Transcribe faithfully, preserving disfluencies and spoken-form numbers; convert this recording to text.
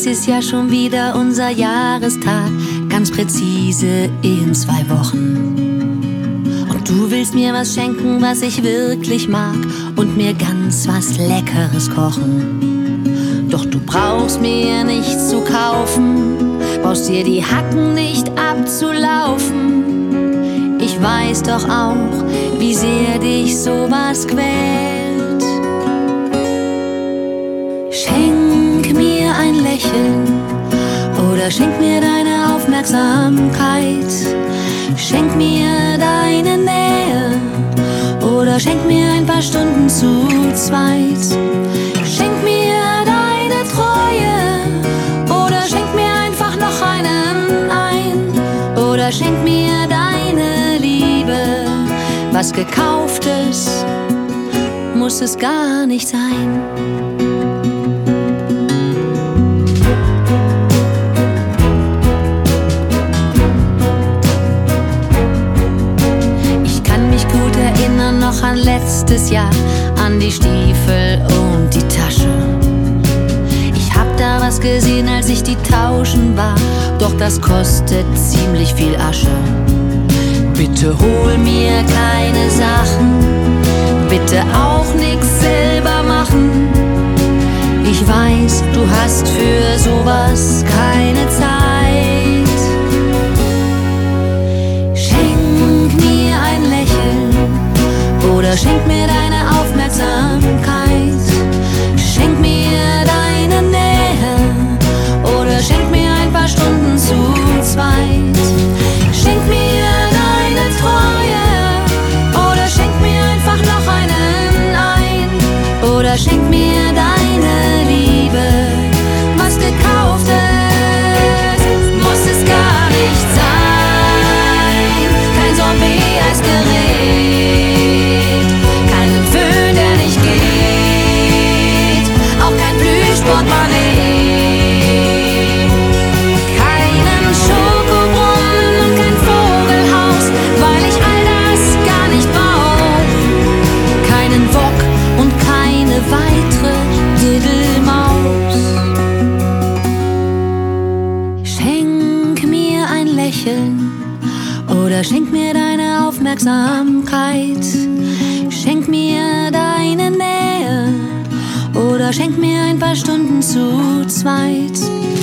es ist ja schon wieder unser Jahrestag, ganz präzise in zwei Wochen. Und du willst mir was schenken, was ich wirklich mag, und mir ganz was Leckeres kochen. Doch du brauchst mir nichts zu kaufen, brauchst dir die Hacken nicht abzulaufen. Ich weiß doch auch, wie sehr dich sowas quält. Schenk mir ein Lächeln oder schenk mir deine Aufmerksamkeit. Schenk mir deine Nähe oder schenk mir ein paar Stunden zu zweit. Schenk mir deine Treue oder schenk mir einfach noch einen ein. Oder schenk mir deine Liebe. Was Gekauftes muss es gar nicht sein. Noch an letztes Jahr, an die Stiefel und die Tasche. Ich hab da was gesehen, als ich die tauschen war, doch das kostet ziemlich viel Asche. Bitte hol mir keine Sachen, bitte auch nix selber machen. Ich weiß, du hast für sowas keine Zeit. Schenk mir ein Lächeln oder schenk mir deine Aufmerksamkeit. Schenk mir deine Nähe oder schenk mir ein paar Stunden zu zweit. Schenk mir deine Treue oder schenk mir einfach noch einen ein. Oder schenk mir deine Liebe. Was gekauft ist, muss es gar nicht sein. Kein Sorbet als Gerät, keinen Föhn, der nicht geht, auch kein Plüschportemonnaie, keinen Schokobrunnen und kein Vogelhaus, weil ich all das gar nicht brauch. Keinen Wok und keine weitere Diddelmaus. Schenk mir ein Lächeln oder schenk mir deine Aufmerksamkeit. Schenk mir deine Nähe oder schenk mir ein paar Stunden zu zweit.